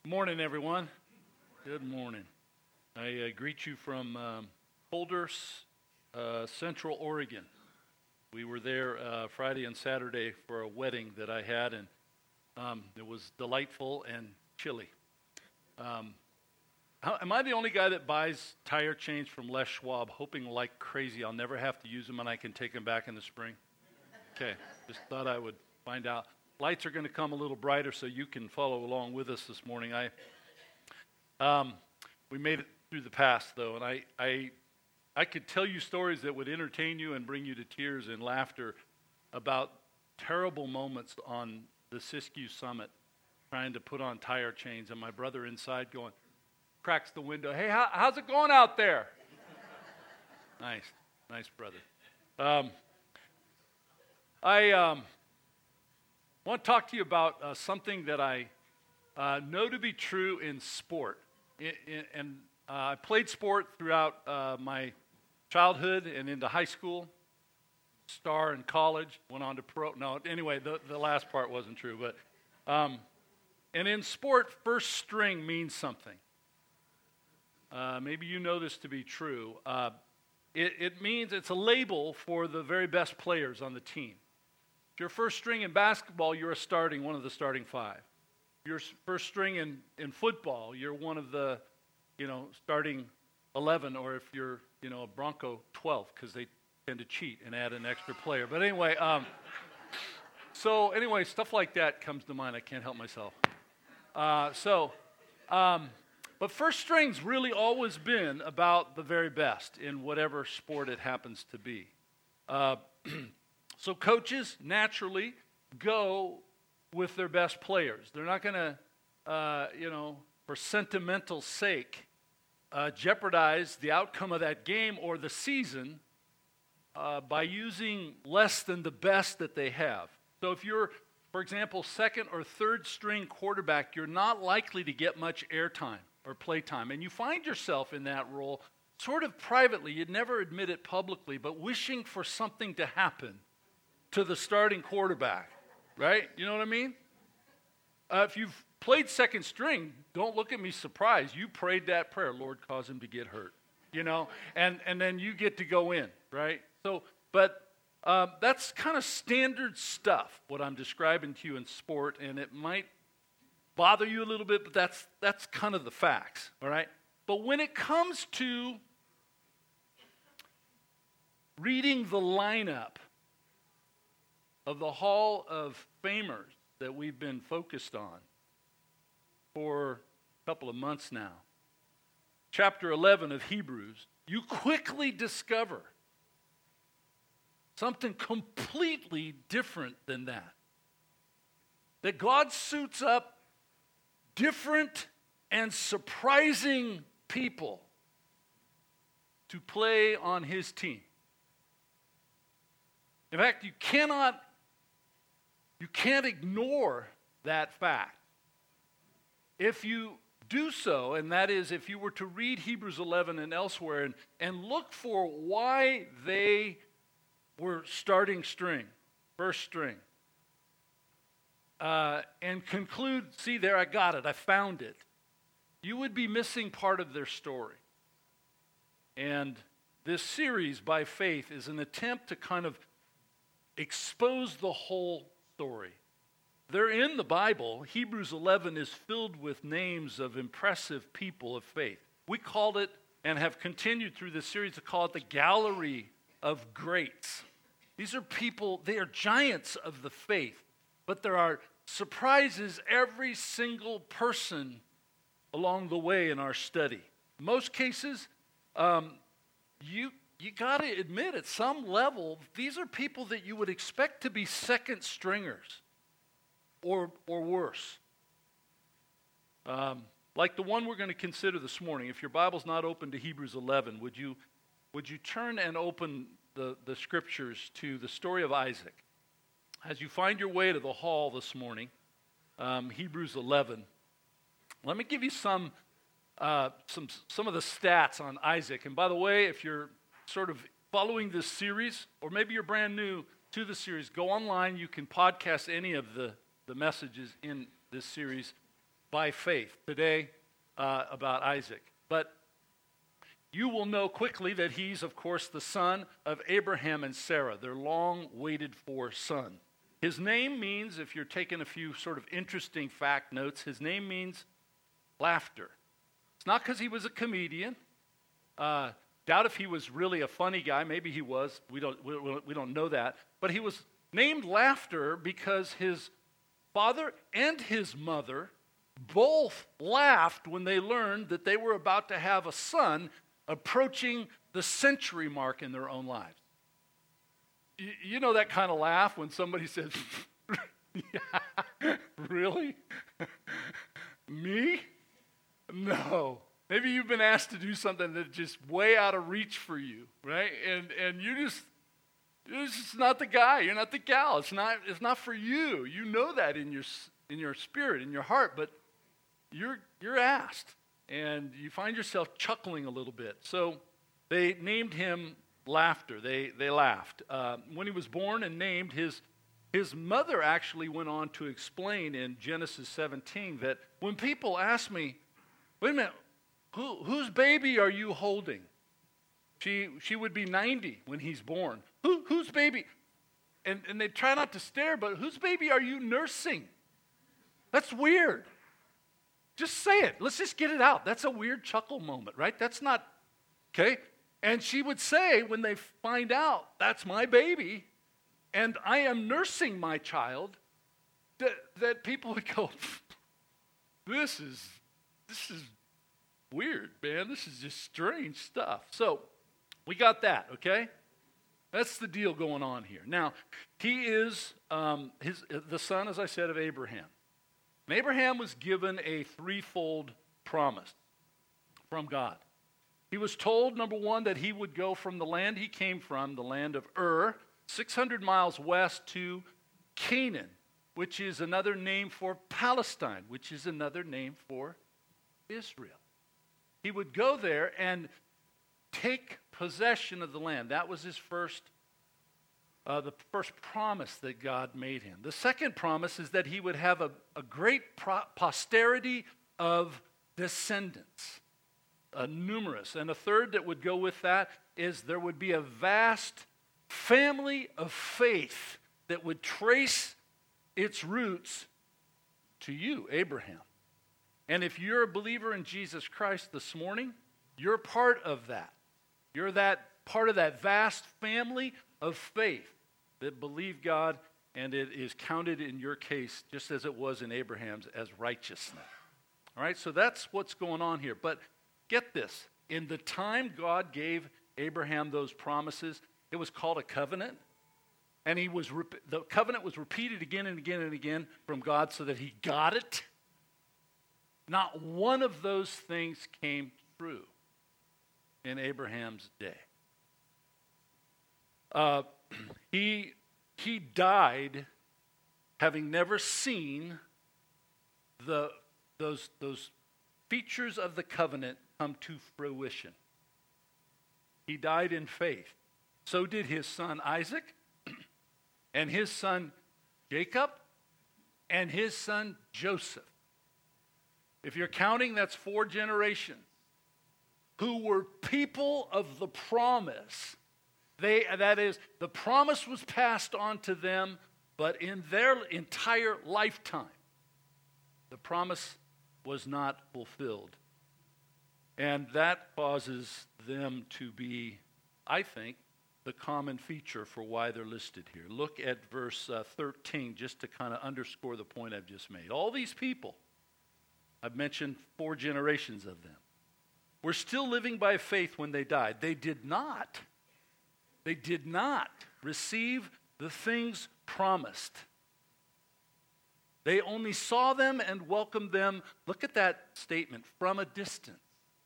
Good morning, everyone. Good morning. I greet you from Holders, Central Oregon. We were there Friday and Saturday for a wedding that I had, and it was delightful and chilly. Am I the only guy that buys tire chains from Les Schwab, hoping like crazy I'll never have to use them and I can take them back in the spring? Okay, just thought I would find out. Lights are going to come a little brighter so you can follow along with us this morning. We made it through the past, though, and I could tell you stories that would entertain you and bring you to tears and laughter about terrible moments on the Siskiyou Summit trying to put on tire chains, and my brother inside going, cracks the window, hey, how's it going out there? Nice brother. I want to talk to you about something that I know to be true in sport. I played sport throughout my childhood and into high school, star in college, went on to pro. No, anyway, the last part wasn't true. But and in sport, first string means something. Maybe you know this to be true. It means it's a label for the very best players on the team. If you're first string in basketball, you're one of the starting five. If you're first string in football, you're one of the, starting 11, or if you're, a Bronco 12, because they tend to cheat and add an extra player. But anyway, stuff like that comes to mind. I can't help myself. But first string's really always been about the very best in whatever sport it happens to be. So coaches naturally go with their best players. They're not going to, for sentimental sake, jeopardize the outcome of that game or the season by using less than the best that they have. So if you're, for example, second or third string quarterback, you're not likely to get much airtime or playtime. And you find yourself in that role sort of privately. You'd never admit it publicly, but wishing for something to happen to the starting quarterback, right? You know what I mean? If you've played second string, don't look at me surprised. You prayed that prayer, Lord, cause him to get hurt, and then you get to go in, right? So, but that's kind of standard stuff, what I'm describing to you in sport, and it might bother you a little bit, but that's kind of the facts, all right? But when it comes to reading the lineup of the Hall of Famers that we've been focused on for a couple of months now, chapter 11 of Hebrews, you quickly discover something completely different than that. That God suits up different and surprising people to play on his team. In fact, you can't ignore that fact. If you do so, and that is if you were to read Hebrews 11 and elsewhere and look for why they were starting string, first string, and conclude, see there, I got it, I found it, you would be missing part of their story. And this series, By Faith, is an attempt to kind of expose the whole story. They're in the Bible. Hebrews 11 is filled with names of impressive people of faith. We called it, and have continued through this series to call it the Gallery of Greats. These are people, they are giants of the faith, but there are surprises every single person along the way in our study. In most cases, you got to admit at some level, these are people that you would expect to be second stringers or worse. Like the one we're going to consider this morning. If your Bible's not open to Hebrews 11, would you turn and open the scriptures to the story of Isaac? As you find your way to the hall this morning, Hebrews 11, let me give you some of the stats on Isaac. And by the way, if you're sort of following this series, or maybe you're brand new to the series, go online. You can podcast any of the messages in this series by faith today about Isaac. But you will know quickly that he's, of course, the son of Abraham and Sarah, their long-waited-for son. His name means, if you're taking a few sort of interesting fact notes, his name means laughter. It's not because he was a comedian. Doubt if he was really a funny guy. Maybe he was. We don't know that. But he was named Laughter because his father and his mother both laughed when they learned that they were about to have a son approaching the century mark in their own lives. You know that kind of laugh when somebody says, yeah, really? Me? No. Maybe you've been asked to do something that's just way out of reach for you, right? And you're just not the guy. You're not the gal. It's not for you. You know that in your spirit, in your heart, but you're asked, and you find yourself chuckling a little bit. So they named him Laughter. They laughed. When he was born and named, his mother actually went on to explain in Genesis 17 that when people ask me, wait a minute, whose baby are you holding? She would be 90 when he's born. Whose baby? And they try not to stare, but whose baby are you nursing? That's weird. Just say it. Let's just get it out. That's a weird chuckle moment, right? That's not, okay? And she would say when they find out, that's my baby, and I am nursing my child, that people would go, this is weird, man. This is just strange stuff. So we got that, okay? That's the deal going on here. Now, he is the son, as I said, of Abraham. And Abraham was given a threefold promise from God. He was told, number one, that he would go from the land he came from, the land of Ur, 600 miles west to Canaan, which is another name for Palestine, which is another name for Israel. He would go there and take possession of the land. That was his the first promise that God made him. The second promise is that he would have a great posterity of descendants, numerous. And a third that would go with that is there would be a vast family of faith that would trace its roots to you, Abraham. And if you're a believer in Jesus Christ this morning, you're part of that. You're that part of that vast family of faith that believe God, and it is counted in your case, just as it was in Abraham's, as righteousness. All right, so that's what's going on here. But get this. In the time God gave Abraham those promises, it was called a covenant. And the covenant was repeated again and again and again from God so that he got it. Not one of those things came true in Abraham's day. He died having never seen those features of the covenant come to fruition. He died in faith. So did his son Isaac, and his son Jacob, and his son Joseph. If you're counting, that's 4 generations who were people of the promise. That is, the promise was passed on to them, but in their entire lifetime, the promise was not fulfilled. And that causes them to be, I think, the common feature for why they're listed here. Look at verse 13, just to kind of underscore the point I've just made. All these people, I've mentioned 4 generations of them, were still living by faith when they died. They did not receive the things promised. They only saw them and welcomed them, look at that statement, from a distance.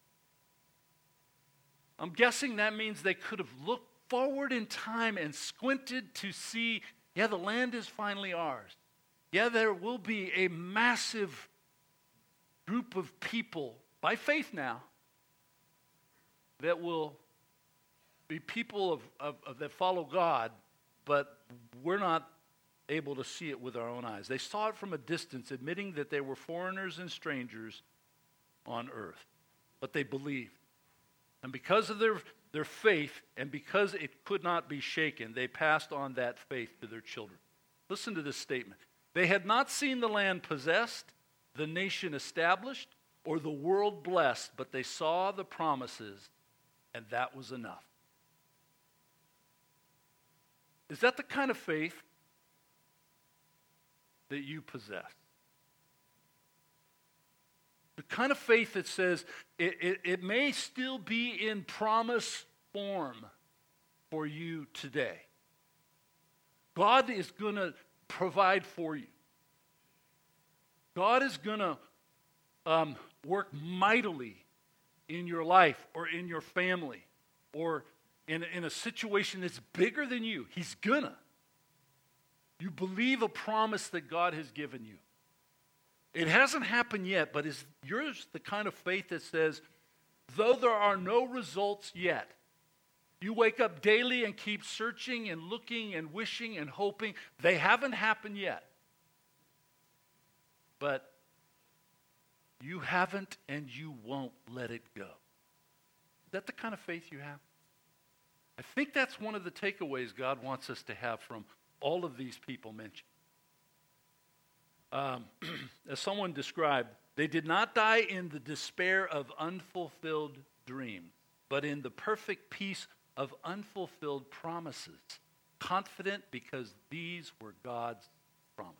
I'm guessing that means they could have looked forward in time and squinted to see, yeah, the land is finally ours. Yeah, there will be a massive group of people, by faith now, that will be people that follow God, but we're not able to see it with our own eyes. They saw it from a distance, admitting that they were foreigners and strangers on earth. But they believed. And because of their faith, and because it could not be shaken, they passed on that faith to their children. Listen to this statement. They had not seen the land possessed, the nation established, or the world blessed, but they saw the promises, and that was enough. Is that the kind of faith that you possess? The kind of faith that says it may still be in promise form for you today. God is going to provide for you. God is going to work mightily in your life or in your family or in a situation that's bigger than you. He's gonna. You believe a promise that God has given you. It hasn't happened yet, but is yours the kind of faith that says, though there are no results yet, you wake up daily and keep searching and looking and wishing and hoping. They haven't happened yet. But you haven't and you won't let it go. Is that the kind of faith you have? I think that's one of the takeaways God wants us to have from all of these people mentioned. As someone described, they did not die in the despair of unfulfilled dreams, but in the perfect peace of unfulfilled promises, confident because these were God's promises.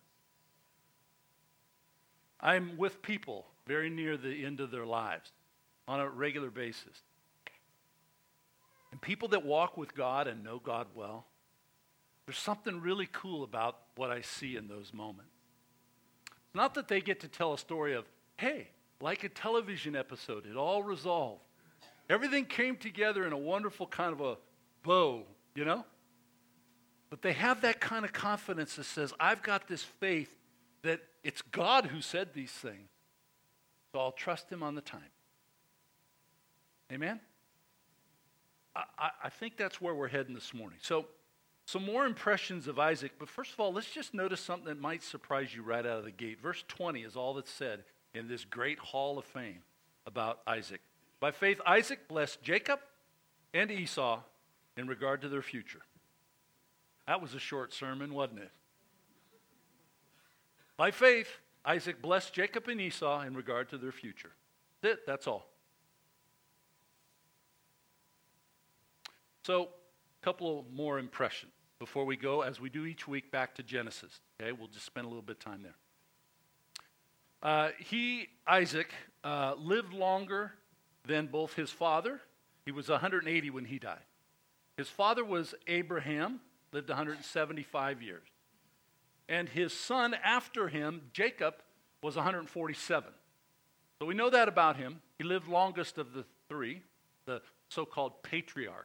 I'm with people very near the end of their lives on a regular basis. And people that walk with God and know God well, there's something really cool about what I see in those moments. It's not that they get to tell a story of, hey, like a television episode, it all resolved. Everything came together in a wonderful kind of a bow, you know? But they have that kind of confidence that says, I've got this faith that it's God who said these things, so I'll trust him on the time. Amen? I think that's where we're heading this morning. So, some more impressions of Isaac, but first of all, let's just notice something that might surprise you right out of the gate. Verse 20 is all that's said in this great hall of fame about Isaac. By faith, Isaac blessed Jacob and Esau in regard to their future. That was a short sermon, wasn't it? By faith, Isaac blessed Jacob and Esau in regard to their future. That's it, that's all. So, a couple more impressions before we go, as we do each week, back to Genesis. Okay, we'll just spend a little bit of time there. Isaac, lived longer than both his father. He was 180 when he died. His father was Abraham, lived 175 years. And his son after him, Jacob, was 147. So we know that about him. He lived longest of the three, the so-called patriarchs.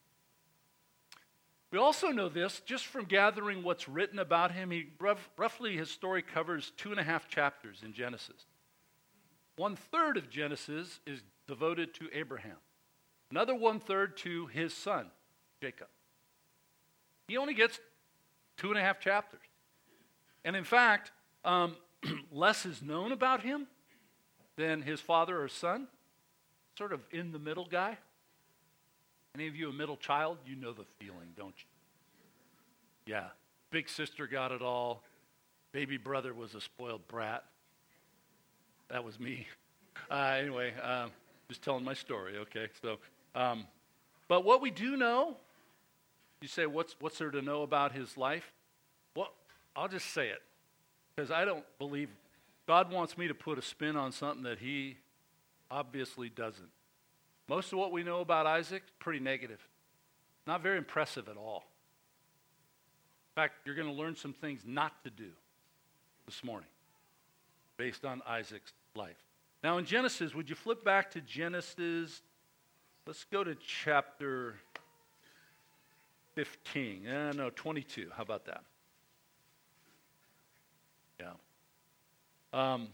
We also know this just from gathering what's written about him. Roughly his story covers 2.5 chapters in Genesis. 1/3 of Genesis is devoted to Abraham. Another 1/3 to his son, Jacob. He only gets 2.5 chapters. And in fact, less is known about him than his father or son. Sort of in the middle guy. Any of you a middle child? You know the feeling, don't you? Yeah. Big sister got it all. Baby brother was a spoiled brat. That was me. Anyway, just telling my story, okay? So, but what we do know, you say, what's there to know about his life? Well, I'll just say it, because I don't believe God wants me to put a spin on something that he obviously doesn't. Most of what we know about Isaac, pretty negative. Not very impressive at all. In fact, you're going to learn some things not to do this morning based on Isaac's life. Now in Genesis, would you flip back to Genesis? Let's go to chapter 15. 22. How about that? Yeah.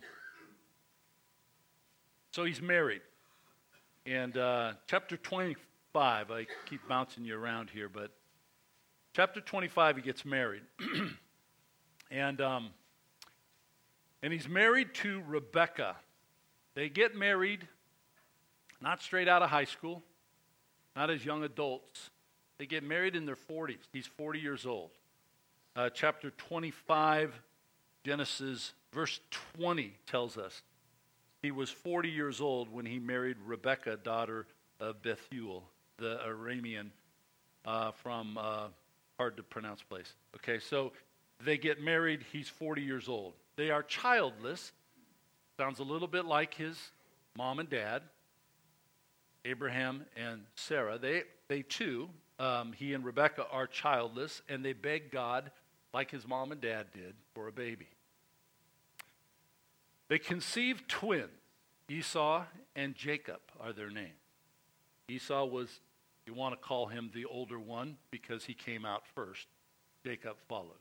So he's married. And chapter 25, I keep bouncing you around here, but chapter 25, he gets married. And he's married to Rebecca. They get married not straight out of high school, not as young adults. They get married in their 40s. He's 40 years old. Chapter 25, Genesis, verse 20 tells us he was 40 years old when he married Rebecca, daughter of Bethuel, the Aramean from hard to pronounce place. Okay, so they get married. He's 40 years old. They are childless. Sounds a little bit like his mom and dad, Abraham and Sarah. They too, he and Rebecca are childless, and they beg God, like his mom and dad did, for a baby. They conceived twins. Esau and Jacob are their names. Esau was, you want to call him the older one because he came out first. Jacob followed.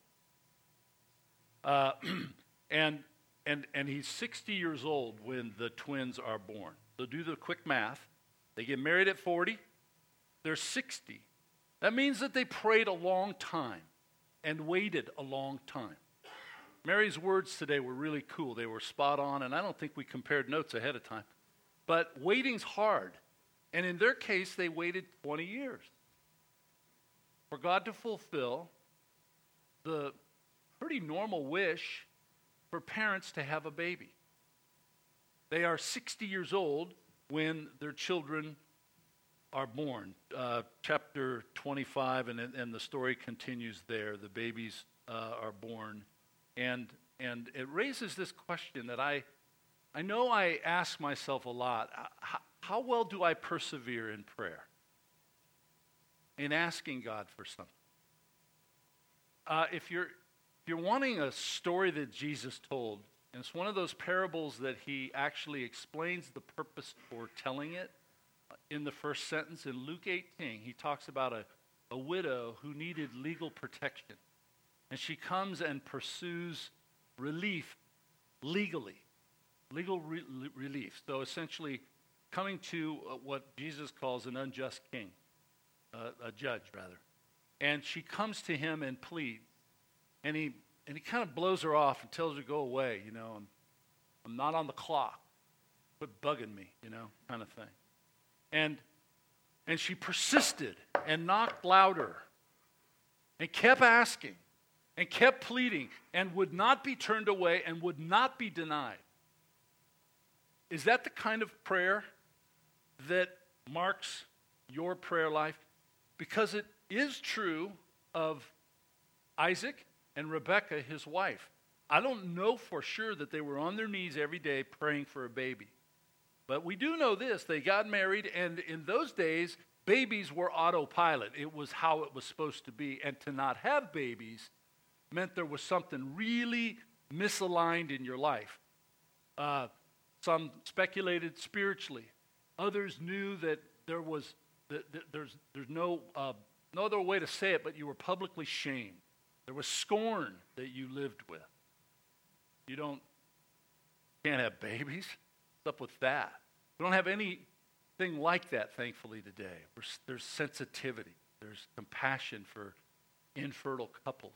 And he's 60 years old when the twins are born. So do the quick math. They get married at 40. They're 60. That means that they prayed a long time and waited a long time. Mary's words today were really cool. They were spot on, and I don't think we compared notes ahead of time. But waiting's hard. And in their case, they waited 20 years for God to fulfill the pretty normal wish for parents to have a baby. They are 60 years old when their children are born. Chapter 25, and the story continues there. The babies are born. And it raises this question that I know I ask myself a lot. How well do I persevere in prayer? In asking God for something? If you're wanting a story that Jesus told, and it's one of those parables that he actually explains the purpose for telling it in the first sentence. In Luke 18, he talks about a widow who needed legal protection. And she comes and pursues relief legally, legal relief. So essentially coming to what Jesus calls an unjust king, a judge rather. And she comes to him and pleads. And he kind of blows her off and tells her to go away, I'm not on the clock. Quit bugging me, kind of thing. And she persisted and knocked louder and kept asking and kept pleading and would not be turned away and would not be denied. Is that the kind of prayer that marks your prayer life? Because it is true of Isaac and Rebekah, his wife. I don't know for sure that they were on their knees every day praying for a baby. But we do know this. They got married, and in those days, babies were autopilot. It was how it was supposed to be. And to not have babies meant there was something really misaligned in your life. Some speculated spiritually. Others knew that there was there's no other way to say it, but you were publicly shamed. There was scorn that you lived with. You can't have babies. What's up with that? We don't have anything like that, thankfully, today. There's sensitivity. There's compassion for infertile couples.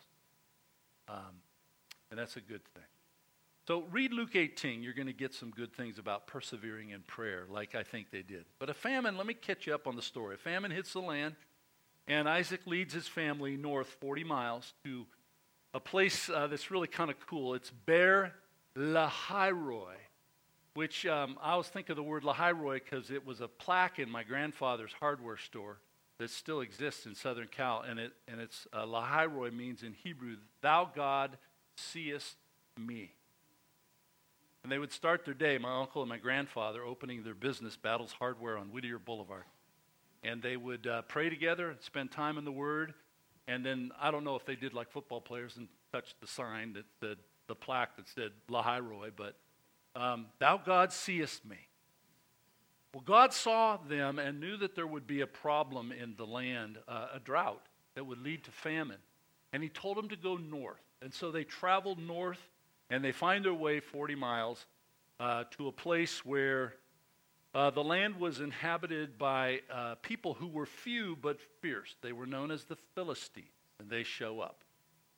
And that's a good thing. So read Luke 18. You're going to get some good things about persevering in prayer, like I think they did. But a famine, let me catch you up on the story. A famine hits the land, and Isaac leads his family north 40 miles to a place that's really kind of cool. It's Beer Lahairoi, which I always think of the word Lahairoi because it was a plaque in my grandfather's hardware store that still exists in Southern Cal, and it's Lahairoi means in Hebrew, "Thou God seest me." And they would start their day, my uncle and my grandfather, opening their business, Battles Hardware on Whittier Boulevard. And they would pray together and spend time in the Word. And then, I don't know if they did like football players and touched the sign that said, the plaque that said Lahairoi, but "Thou God seest me." Well, God saw them and knew that there would be a problem in the land, a drought that would lead to famine. And he told them to go north. And so they traveled north, and they find their way 40 miles to a place where the land was inhabited by people who were few but fierce. They were known as the Philistines, and they show up.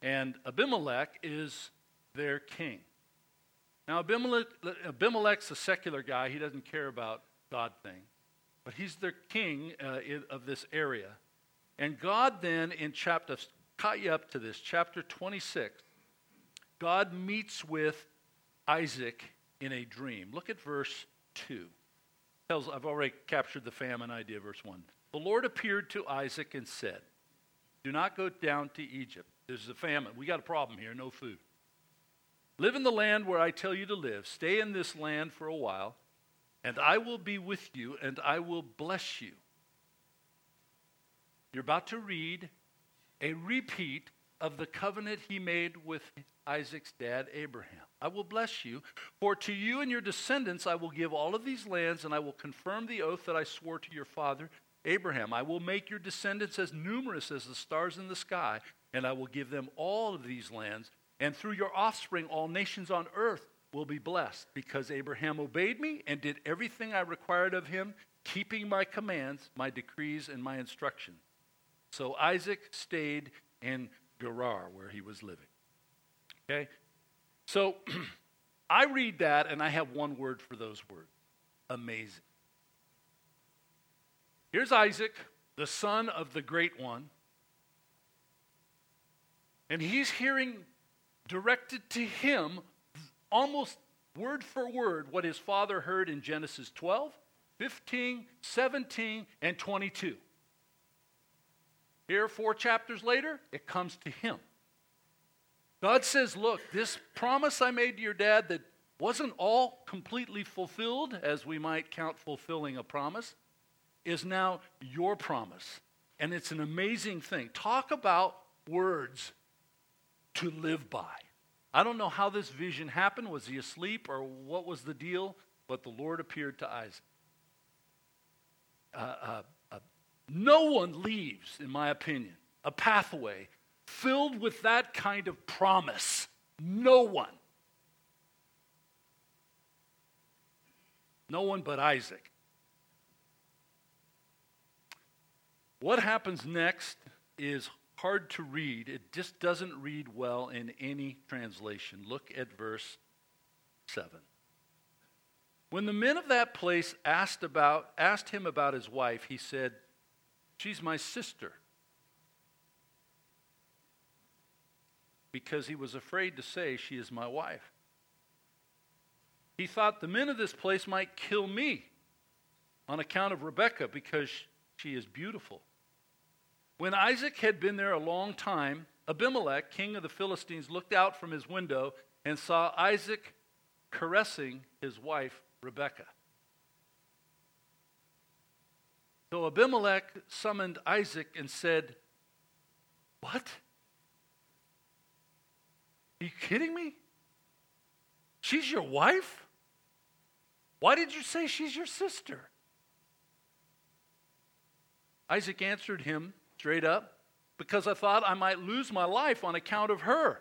and Abimelech is their king. Now, Abimelech's a secular guy. He doesn't care about God things. But he's their king of this area. And God then, caught you up to this, chapter 26, God meets with Isaac in a dream. Look at verse 2. I've already captured the famine idea, verse 1. The Lord appeared to Isaac and said, do not go down to Egypt. There's a famine. We got a problem here, no food. Live in the land where I tell you to live. Stay in this land for a while, and I will be with you, and I will bless you. You're about to read a repeat of the covenant he made with Isaac's dad, Abraham. I will bless you, for to you and your descendants I will give all of these lands, and I will confirm the oath that I swore to your father, Abraham. I will make your descendants as numerous as the stars in the sky, and I will give them all of these lands. And through your offspring, all nations on earth will be blessed, because Abraham obeyed me and did everything I required of him, keeping my commands, my decrees, and my instructions. So Isaac stayed in Gerar, where he was living. Okay? So I read that, and I have one word for those words. Amazing. Here's Isaac, the son of the Great One, and he's hearing directed to him, almost word for word, what his father heard in Genesis 12, 15, 17, and 22. Here, 4 chapters later, it comes to him. God says, look, this promise I made to your dad that wasn't all completely fulfilled, as we might count fulfilling a promise, is now your promise. And it's an amazing thing. Talk about words to live by. I don't know how this vision happened. Was he asleep or what was the deal? But the Lord appeared to Isaac. No one leaves, in my opinion, a pathway filled with that kind of promise. No one. No one but Isaac. What happens next is hard to read. It just doesn't read well in any translation. Look at verse 7. When the men of that place asked him about his wife, he said, she's my sister. Because he was afraid to say, she is my wife. He thought the men of this place might kill me on account of Rebekah, because she is beautiful. When Isaac had been there a long time, Abimelech, king of the Philistines, looked out from his window and saw Isaac caressing his wife, Rebekah. So Abimelech summoned Isaac and said, what? Are you kidding me? She's your wife? Why did you say she's your sister? Isaac answered him straight up, because I thought I might lose my life on account of her.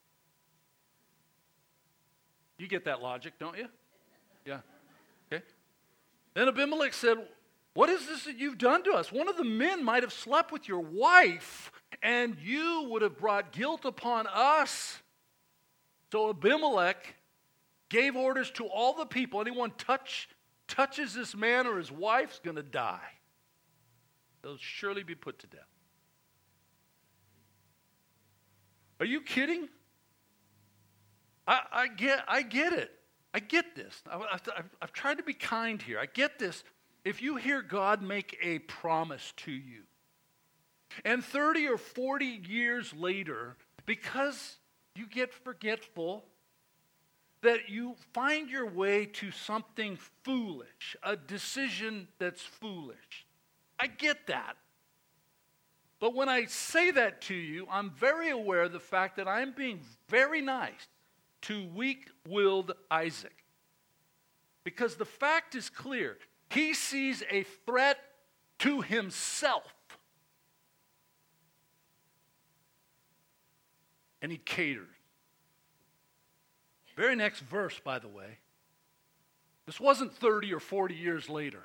You get that logic, don't you? Yeah. Okay. Then Abimelech said, what is this that you've done to us? One of the men might have slept with your wife, and you would have brought guilt upon us. So Abimelech gave orders to all the people, anyone touches this man or his wife's going to die. They'll surely be put to death. Are you kidding? I get it. I get this. I've tried to be kind here. I get this. If you hear God make a promise to you, and 30 or 40 years later, because you get forgetful, that you find your way to something foolish, a decision that's foolish. I get that. But when I say that to you, I'm very aware of the fact that I'm being very nice to weak-willed Isaac. Because the fact is clear. He sees a threat to himself. And he caters. Very next verse, by the way. This wasn't 30 or 40 years later.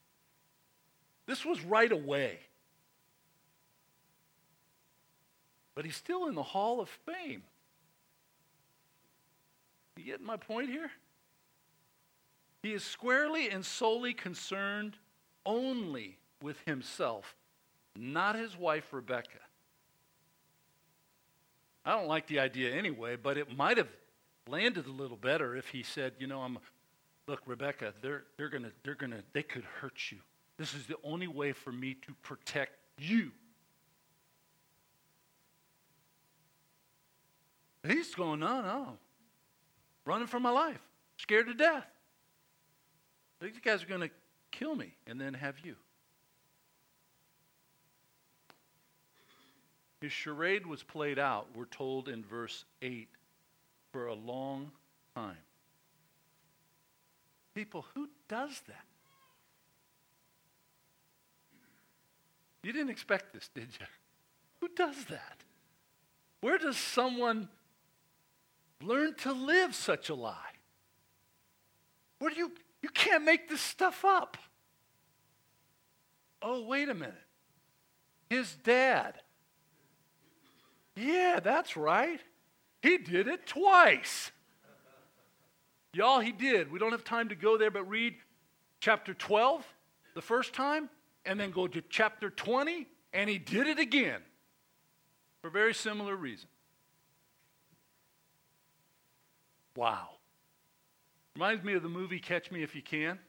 This was right away. but he's still in the Hall of Fame. You get my point here? He is squarely and solely concerned only with himself, not his wife, Rebecca. I don't like the idea anyway, but it might have landed a little better if he said, look, Rebecca, they could hurt you. This is the only way for me to protect you. He's going, no. Running for my life. Scared to death. These guys are going to kill me and then have you. His charade was played out, we're told in verse 8, for a long time. People, who does that? You didn't expect this, did you? Who does that? Where does someone learn to live such a lie? Where do you can't make this stuff up. Oh, wait a minute. His dad. Yeah, that's right. He did it twice. Y'all, he did. We don't have time to go there, but read chapter 12 the first time, and then go to chapter 20, and he did it again for a very similar reason. Wow. Reminds me of the movie Catch Me If You Can.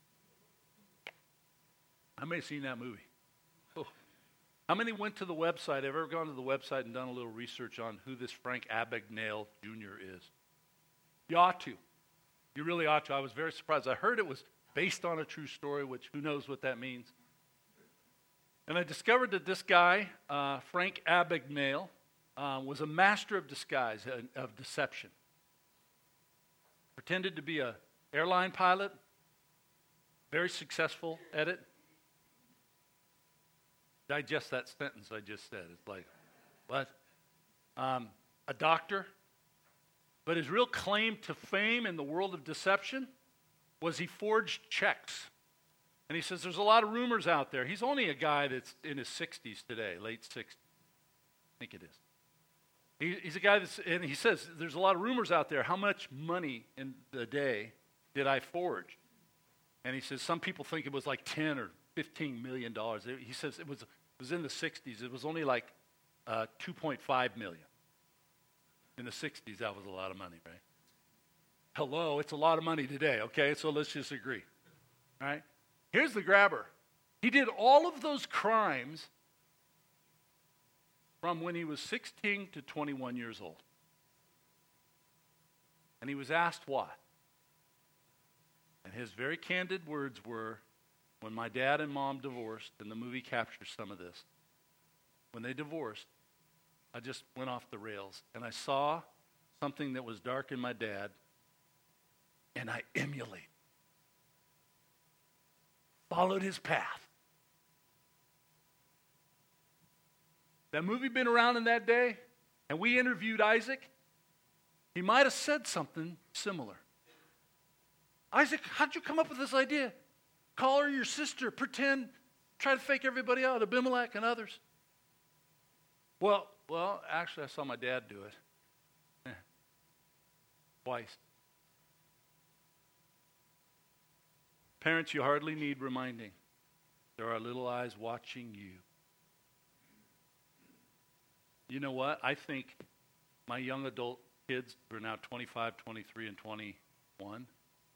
I may have seen that movie. Oh. How many went to the website? Have ever gone to the website and done a little research on who this Frank Abagnale Jr. is? You ought to. You really ought to. I was very surprised. I heard it was based on a true story, which who knows what that means. And I discovered that this guy, Frank Abagnale, was a master of disguise, of deception. Pretended to be an airline pilot, very successful at it. Digest that sentence I just said. It's like, what? A doctor. But his real claim to fame in the world of deception was he forged checks. And he says there's a lot of rumors out there. He's only a guy that's in his 60s today, late 60s. I think it is. He's a guy and he says there's a lot of rumors out there. How much money in the day did I forge? And he says some people think it was like 10 or $15 million. He says it was in the 60s. It was only like 2.5 million. In the 60s, that was a lot of money, right? Hello, it's a lot of money today, okay? So let's just agree, all right? Here's the grabber. He did all of those crimes from when he was 16 to 21 years old. And he was asked why. And his very candid words were, when my dad and mom divorced, and the movie captures some of this, when they divorced, I just went off the rails, and I saw something that was dark in my dad, and I emulated. Followed his path. That movie been around in that day, and we interviewed Isaac, he might have said something similar. Isaac, how'd you come up with this idea? Call her your sister, pretend, try to fake everybody out, Abimelech and others. Well, actually, I saw my dad do it. Twice. Parents, you hardly need reminding. There are little eyes watching you. You know what? I think my young adult kids, who are now 25, 23, and 21,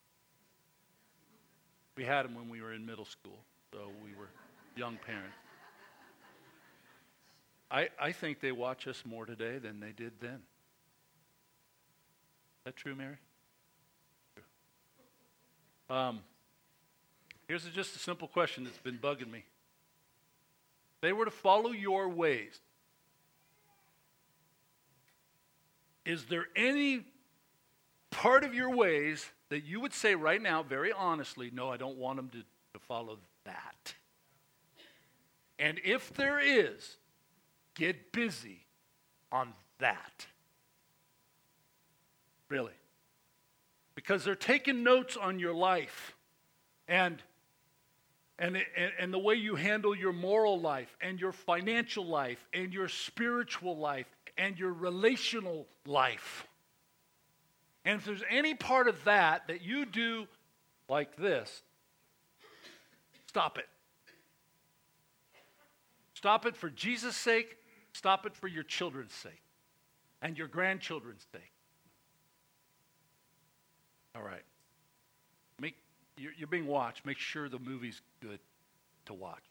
we had them when we were in middle school, so we were young parents. I think they watch us more today than they did then. Is that true, Mary? True. Here's just a simple question that's been bugging me. If they were to follow your ways, is there any part of your ways that you would say right now, very honestly, no, I don't want them to follow that? And if there is, get busy on that. Really. Because they're taking notes on your life. And and the way you handle your moral life and your financial life and your spiritual life and your relational life. And if there's any part of that you do like this, stop it. Stop it for Jesus' sake. Stop it for your children's sake and your grandchildren's sake. All right. You're being watched. Make sure the movie's good to watch.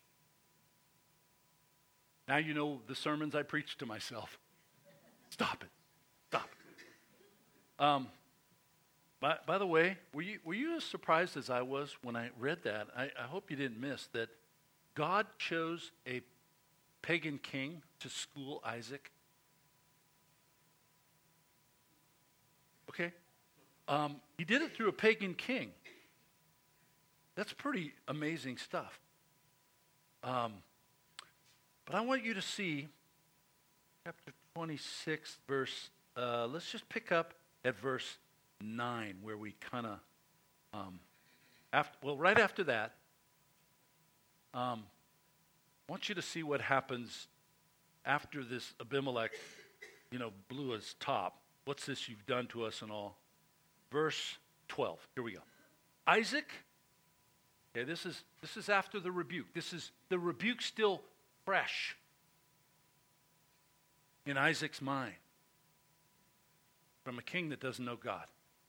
Now you know the sermons I preach to myself. Stop it. Stop it. By the way, were you as surprised as I was when I read that? I hope you didn't miss that God chose a pagan king to school Isaac. Okay? He did it through a pagan king. That's pretty amazing stuff. But I want you to see chapter 26, verse, let's just pick up at verse 9, where we kind of, right after that, I want you to see what happens after this Abimelech, blew his top. What's this you've done to us and all? Verse 12, here we go. Isaac, okay, this is after the rebuke. This is the rebuke still fresh in Isaac's mind from a king that doesn't know God.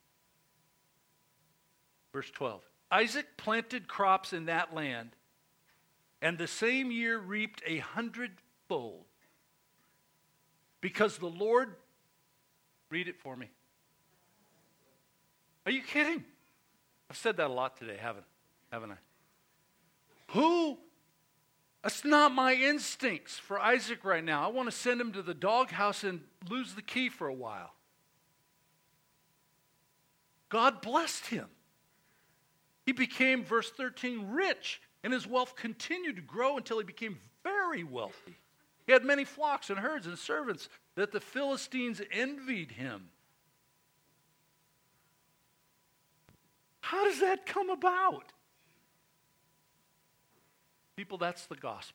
Verse 12. Isaac planted crops in that land, and the same year reaped 100-fold. Because the Lord, read it for me. Are you kidding? I've said that a lot today, haven't I? That's not my instincts for Isaac right now. I want to send him to the doghouse and lose the key for a while. God blessed him. He became, verse 13, rich, and his wealth continued to grow until he became very wealthy. He had many flocks and herds and servants that the Philistines envied him. How does that come about? People, that's the gospel.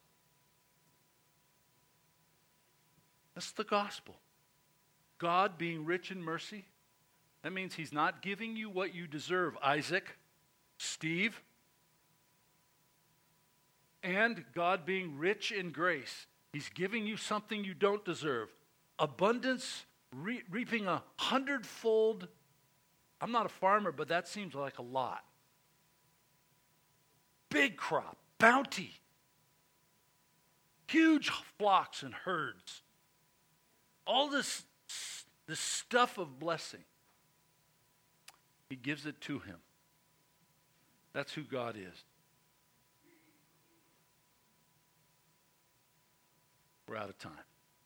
That's the gospel. God being rich in mercy, that means he's not giving you what you deserve, Isaac, Steve. And God being rich in grace, he's giving you something you don't deserve. Abundance, reaping 100-fold. I'm not a farmer, but that seems like a lot. Big crop, bounty, huge flocks and herds. All this stuff of blessing. He gives it to him. That's who God is. We're out of time.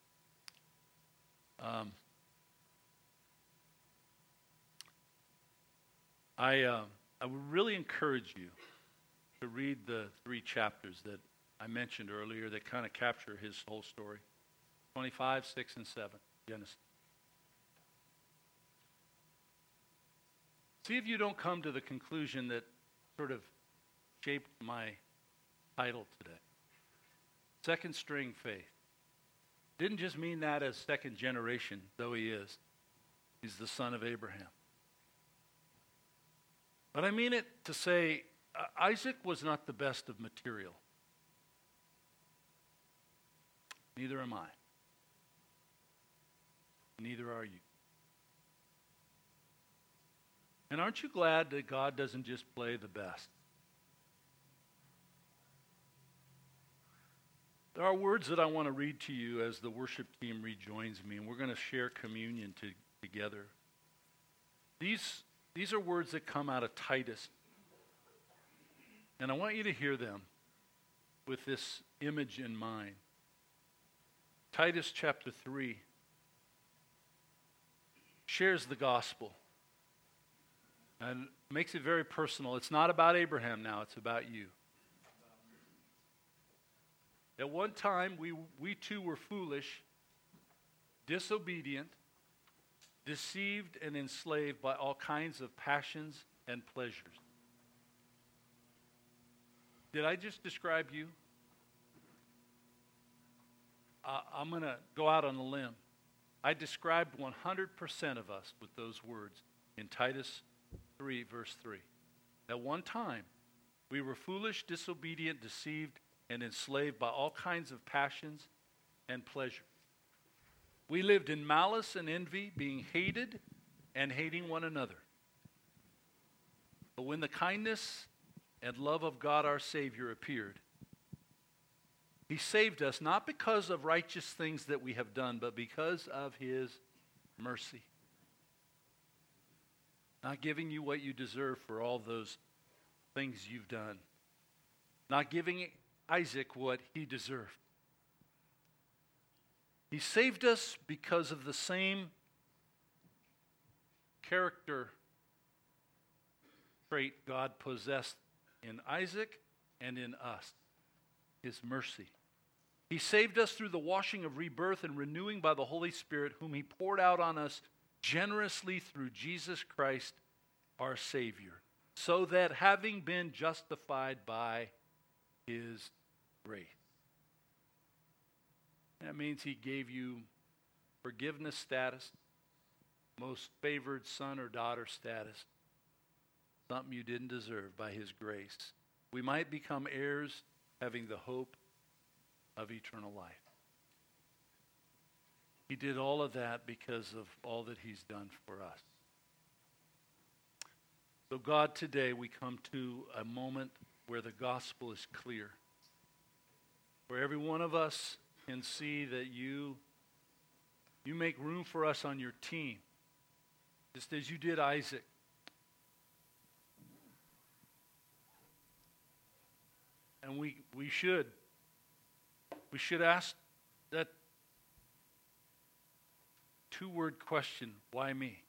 I would really encourage you to read the 3 chapters that I mentioned earlier that kind of capture his whole story. 25, 6, and 7. Genesis. See if you don't come to the conclusion that sort of shaped my title today. Second string faith. Didn't just mean that as second generation, though he is. He's the son of Abraham. But I mean it to say Isaac was not the best of material. Neither am I. Neither are you. And aren't you glad that God doesn't just play the best? There are words that I want to read to you as the worship team rejoins me, and we're going to share communion together. These are words that come out of Titus. And I want you to hear them with this image in mind. Titus chapter 3 shares the gospel and makes it very personal. It's not about Abraham now, it's about you. At one time, we too were foolish, disobedient, deceived and enslaved by all kinds of passions and pleasures. Did I just describe you? I'm going to go out on a limb. I described 100% of us with those words in Titus 3, verse 3. At one time, we were foolish, disobedient, deceived, and enslaved by all kinds of passions and pleasure. We lived in malice and envy, being hated and hating one another. But when the kindness and love of God our Savior appeared, He saved us not because of righteous things that we have done, but because of His mercy. Not giving you what you deserve for all those things you've done. Not giving Isaac what he deserved. He saved us because of the same character trait God possessed in Isaac and in us, His mercy. He saved us through the washing of rebirth and renewing by the Holy Spirit, whom He poured out on us generously through Jesus Christ, our Savior, so that having been justified by His grace. That means He gave you forgiveness status, most favored son or daughter status, something you didn't deserve by His grace. We might become heirs having the hope of eternal life. He did all of that because of all that He's done for us. So God, today we come to a moment where the gospel is clear, where every one of us can see that you make room for us on your team, just as you did Isaac. And we should ask that two-word question, why me?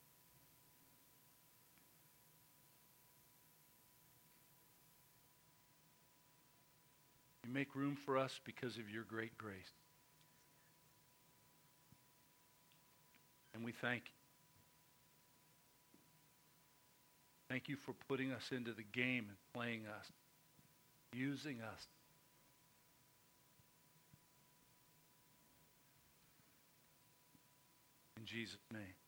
You make room for us because of your great grace. And we thank you. Thank you for putting us into the game and playing us, using us. In Jesus' name.